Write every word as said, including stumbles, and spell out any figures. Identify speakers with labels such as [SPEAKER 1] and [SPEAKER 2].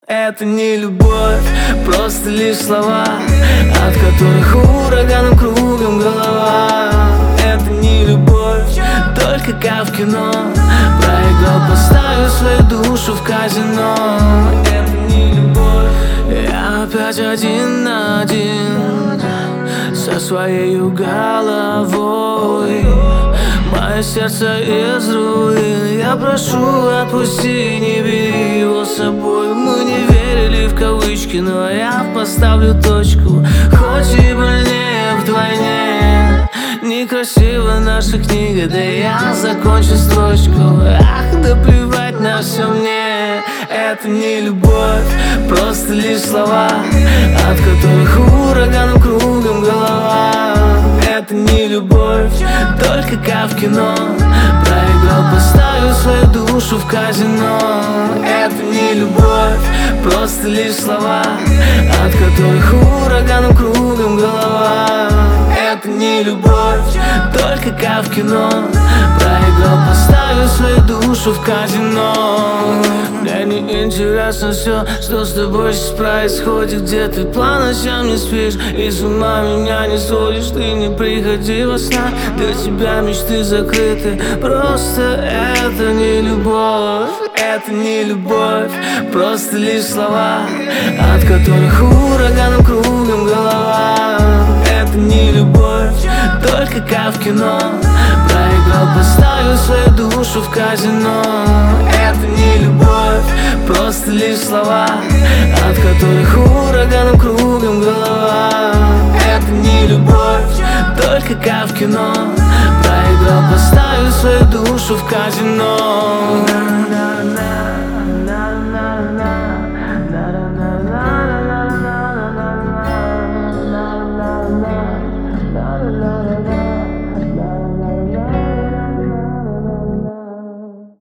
[SPEAKER 1] Это не любовь, просто лишь слова, от которых ураганом кругом голова. Это не любовь, только как в кино, проиграл, поставил свою душу в казино. Это не любовь. Я опять один на один со своей головой. Мое сердце из руин, я прошу, отпусти, не бери его с собой. Мы не верили в кавычки, но я поставлю точку, хоть и больнее вдвойне. Некрасива наша книга, да я закончу строчку. Ах, да плевать на все мне. Это не любовь, просто лишь слова, от которых ураганом кругом голова. Это не любовь, только как в кино, проиграл, поставил свою душу в казино. Это не любовь, просто лишь слова, от которых ураганом кругом голова. Это не любовь, только как в кино, проиграл, поставил свою душу в казино. Мне не интересно все, что с тобой сейчас происходит, где ты по ночам не спишь и с ума меня не сводишь. Ты не приходи во снах, для тебя мечты закрыты. Просто это не любовь, это не любовь, просто лишь слова, от которых ураганом кругом голова. Это не любовь, только как в кино, проиграл, поставил свою душу в казино. Это не любовь, просто лишь слова, от которых ураганом кругом голова. Это не любовь, только как в кино, проиграл, поставил свою душу в казино.